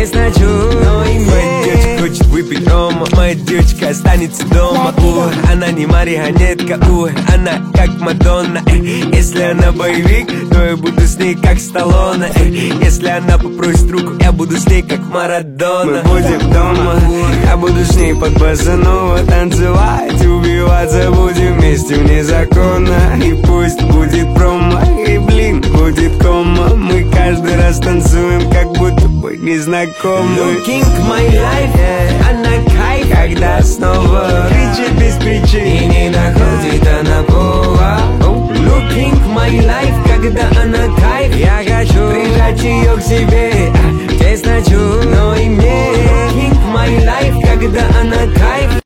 есть на чужой имя. Моя девочка хочет выпить рома, моя девочка останется дома. Она не марионетка, она как Мадонна. Если она боевик, то я буду с ней как Сталлоне. Если она попросит руку, я буду с ней как Марадона. Мы будем дома, я буду с ней под босанова танцевать, убиваться будем вместе вне закона. И пусть будет промо, и блин, будет кома. Мы каждый раз танцуем, как будто бы незнакомы. Looking my life, она кайф, Когда снова кричит без причин и не находит